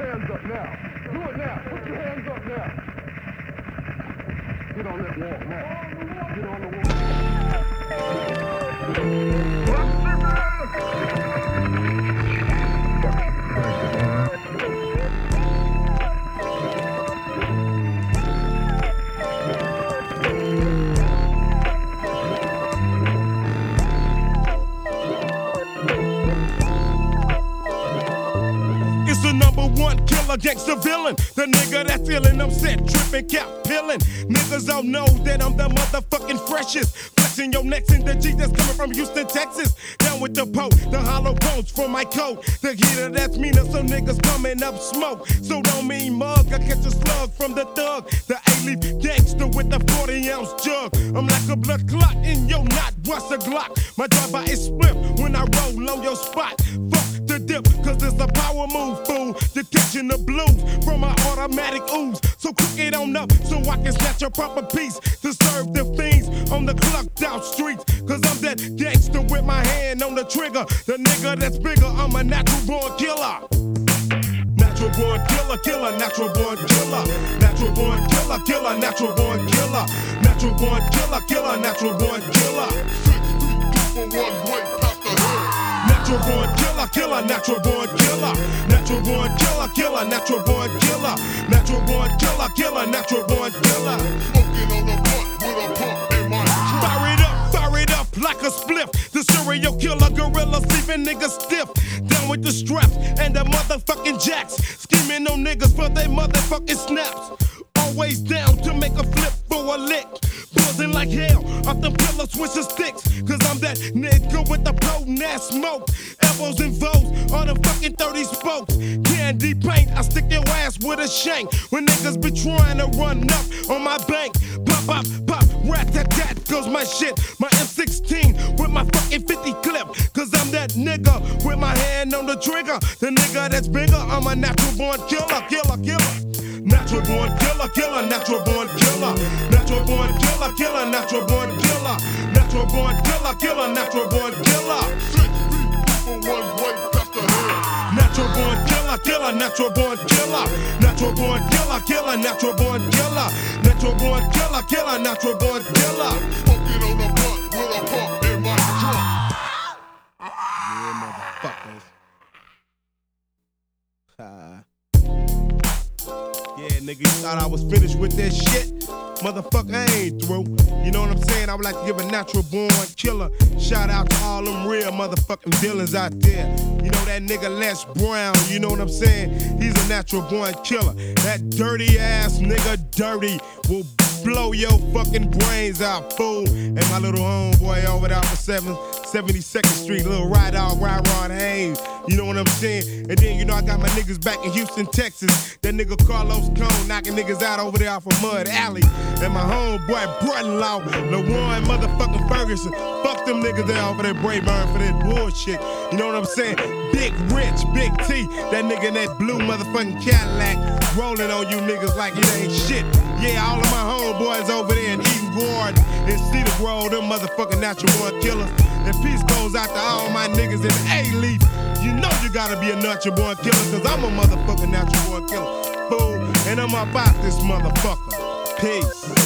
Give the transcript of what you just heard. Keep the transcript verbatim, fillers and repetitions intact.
hands up now. Do it now. Put your hands up now. Get on that walk now. Get on the walk. It's the number one killer, gangster villain. The nigga that's feeling upset, tripping, cap pillin'. Niggas don't know that I'm the motherfucking freshest. Flexing your necks in the G that's coming from Houston, Texas. Down with the poke, the hollow bones for my coat. The heater that's meaner, so niggas coming up smoke. So don't mean mug, I catch a slug from the thug. The A-leaf gangster with the forty ounce jug. I'm like a blood clot in your knot, what's a Glock? My drive-by is split when I roll on your spot. Fuck the dip, cause it's a power move, fool. You're catching the blues from my automatic ooze. So cook it on up so I can snatch a proper piece to serve the fiends on the clucked out streets. Cause I'm that gangster with my hand on the trigger. The nigga that's bigger, I'm a natural born killer. Natural born killer, killer, natural born killer. Natural born killer, killer, natural born killer. Natural born killer, killer, natural born killer. Six feet two for one way past the hood. Natural born killer, killer, natural born killer. Natural born killer, killer, natural born killer. Natural born killer, killer, natural born killer. Smoking on the blunt with a pump in my trunk. Fire it up, fire it up like a spliff. The serial killer, gorilla, sleeping niggas stiff. Down with the straps and the motherfucking jacks. Scheming on niggas for they motherfucking snaps. Always down to make a flip for a lick. Buzzing like hell off them pillow switching sticks. Cause I'm that nigga with the potent ass smoke. Elbows and voes on them fucking thirty spokes. Candy paint, I stick your ass with a shank. When niggas be trying to run up on my bank. Pop, pop, pop, rat tat tat goes my shit. My M sixteen with my fucking fifty clip. Cause I'm that nigga with my hand on the trigger. The nigga that's bigger, I'm a natural born killer, killer, killer. Natural born killer, killer, natural born killer. Natural born killer, killer, natural born killer. Natural born killer, killer, natural born killer. Six feet two for one way past the hood. Natural born killer, killer, natural born killer. Natural born killer, killer, natural born killer. Natural born killer, killer, natural born killer. Smoking on the blunt with a pump in my trunk. Yeah, motherfuckers. Uh, yeah, nigga, you thought I was finished with that shit? Motherfucker, I ain't through. You know what I'm saying? I would like to give a natural born killer shout out to all them real motherfucking villains out there. You know that nigga Les Brown, you know what I'm saying? He's a natural born killer. That dirty ass nigga dirty will blow your fucking brains out, fool. And my little homeboy over there for seventy-second Street, little ride dog, ride Ron Hayes. You know what I'm saying? And then, you know, I got my niggas back in Houston, Texas. That nigga Carlos Cone knocking niggas out over there off of Mud Alley. And my homeboy, brother-in-law, LaWarren motherfucking Ferguson. Fuck them niggas there off of that Brayburn for that bullshit. You know what I'm saying? Big Rich, Big T, that nigga in that blue motherfucking Cadillac, rolling on you niggas like it ain't shit. Yeah, all of my homeboys over there in Eden Garden and Cedar Grove, them motherfucking natural born killers. And peace goes out to all my niggas in A-Leaf. You know you gotta be a natural born killer, cause I'm a motherfucking natural born killer. Fool, and I'm about this motherfucker. Peace.